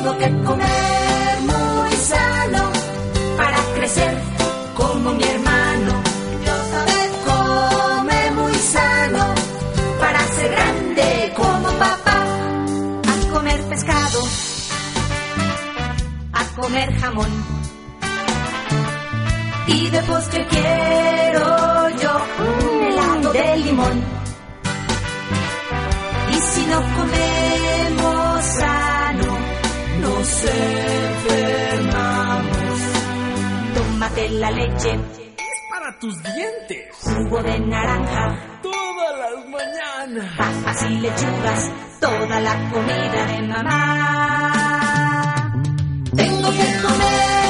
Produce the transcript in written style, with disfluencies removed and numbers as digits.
Tengo que comer muy sano para crecer como mi hermano. Come muy sano para ser grande como papá. A comer pescado, a comer jamón. Y de postre quiero yo un helado de limón. Y si no comemos sano, nos enfermamos. Tómate la leche, para tus dientes. jugo de naranja, Todas las mañanas. papas y lechugas, toda la comida de mamá. Tengo que comer